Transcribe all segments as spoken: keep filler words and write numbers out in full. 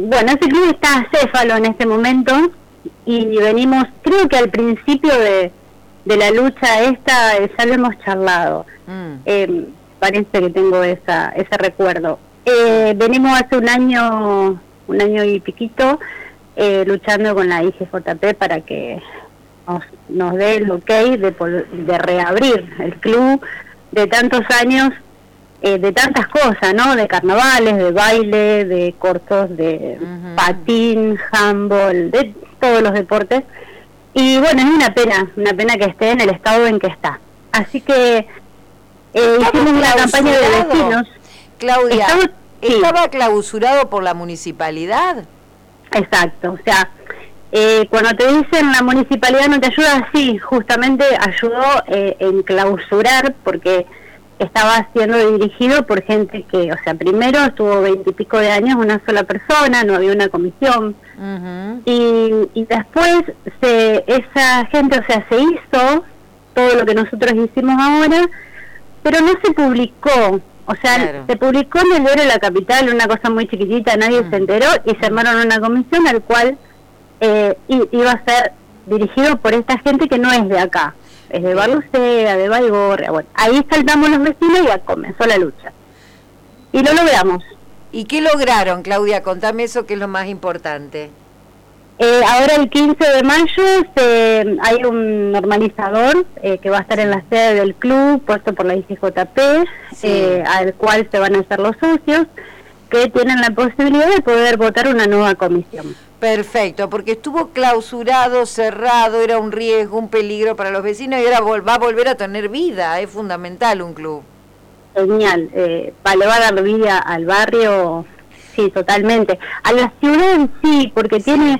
bueno, ese club está acéfalo en este momento y venimos, creo que al principio de, de la lucha esta eh, ya lo hemos charlado. Mm. Eh, parece que tengo esa ese recuerdo. Eh, venimos hace un año, un año y piquito, eh, luchando con la I G J P para que nos, nos dé el ok de, de reabrir el club de tantos años, eh, de tantas cosas, ¿no? De carnavales, de baile, de cortos, de uh-huh. patín, handball, de todos los deportes. Y bueno, es una pena, una pena que esté en el estado en que está. Así que eh, hicimos una campaña de vecinos. Claudia, ¿estaba, sí. ¿estaba clausurado por la municipalidad? Exacto, o sea, eh, cuando te dicen la municipalidad no te ayuda, sí, justamente ayudó eh, en clausurar porque estaba siendo dirigido por gente que, o sea, primero estuvo veintipico de años una sola persona, no había una comisión, uh-huh. y, y después se, esa gente, o sea, se hizo todo lo que nosotros hicimos ahora, pero no se publicó. O sea, claro. se publicó en el diario de La Capital, una cosa muy chiquitita, nadie mm. se enteró, y se armaron una comisión al cual eh, iba a ser dirigido por esta gente que no es de acá, es de Barlucea, de Baigorria. Bueno, ahí saltamos los vecinos y ya comenzó la lucha. Y lo logramos. ¿Y qué lograron, Claudia? Contame eso, que es lo más importante. Eh, ahora el quince de mayo se, hay un normalizador eh, que va a estar en la sede del club, puesto por la I G J P, sí. eh, al cual se van a hacer los socios, que tienen la posibilidad de poder votar una nueva comisión. Perfecto, porque estuvo clausurado, cerrado, era un riesgo, un peligro para los vecinos, y ahora vol- va a volver a tener vida, es fundamental un club. Genial, eh, le va a dar vida al barrio, sí, totalmente. A la ciudad en sí, porque sí. tiene...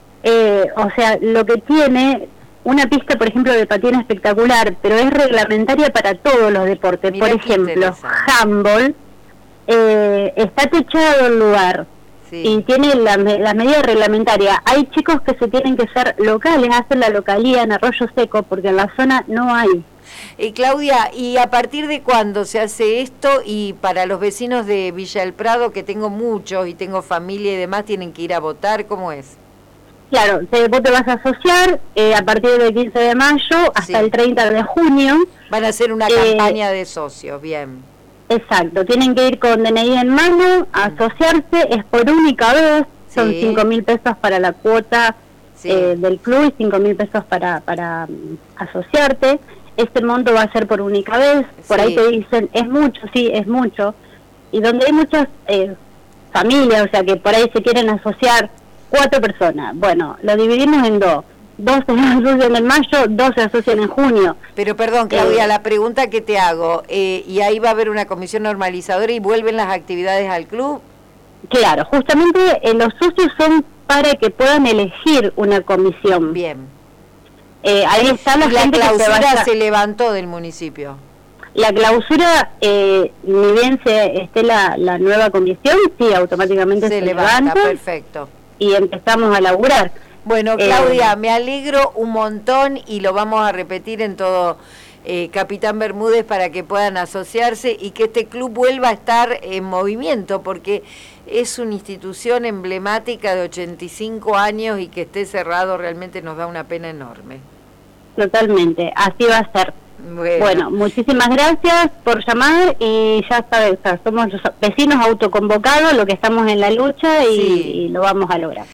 Eh, o sea, lo que tiene una pista, por ejemplo, de patín espectacular, pero es reglamentaria para todos los deportes. Mirá, por ejemplo, handball, eh, está techado el lugar sí. y tiene la, las medidas reglamentarias. Hay chicos que se tienen que ser locales, hacen la localía en Arroyo Seco, porque en la zona no hay. Eh, Claudia, ¿y a partir de cuándo se hace esto? Y para los vecinos de Villa del Prado, que tengo muchos y tengo familia y demás, ¿tienen que ir a votar? ¿Cómo es? Claro, vos te vas a asociar eh, a partir del quince de mayo hasta sí. el treinta de junio. Van a hacer una eh, campaña de socios, bien. Exacto, tienen que ir con D N I en mano, a asociarse, es por única vez, sí. son cinco mil pesos para la cuota sí. eh, del club y cinco mil pesos para, para um, asociarte. Este monto va a ser por única vez, por sí. ahí te dicen, es mucho, sí, es mucho. Y donde hay muchas eh, familias, o sea, que por ahí se quieren asociar, cuatro personas. Bueno, lo dividimos en dos. Dos se asocian en mayo, dos se asocian en junio. Pero perdón, Claudia, eh, la pregunta que te hago, eh, ¿y ahí va a haber una comisión normalizadora y vuelven las actividades al club? Claro, justamente eh, los socios son para que puedan elegir una comisión. Bien. Eh, ahí está la, y gente la clausura que se, vaya... se levantó del municipio. La clausura, eh, ni bien se esté la, la nueva comisión, sí, automáticamente se, se levanta. levanta. Perfecto. Y empezamos a laburar. Bueno, Claudia, eh, me alegro un montón y lo vamos a repetir en todo eh, Capitán Bermúdez para que puedan asociarse y que este club vuelva a estar en movimiento, porque es una institución emblemática de ochenta y cinco años y que esté cerrado realmente nos da una pena enorme. Totalmente, así va a ser. Bueno, bueno, muchísimas gracias por llamar y ya sabes, somos los vecinos autoconvocados, lo que estamos en la lucha y, sí. y lo vamos a lograr.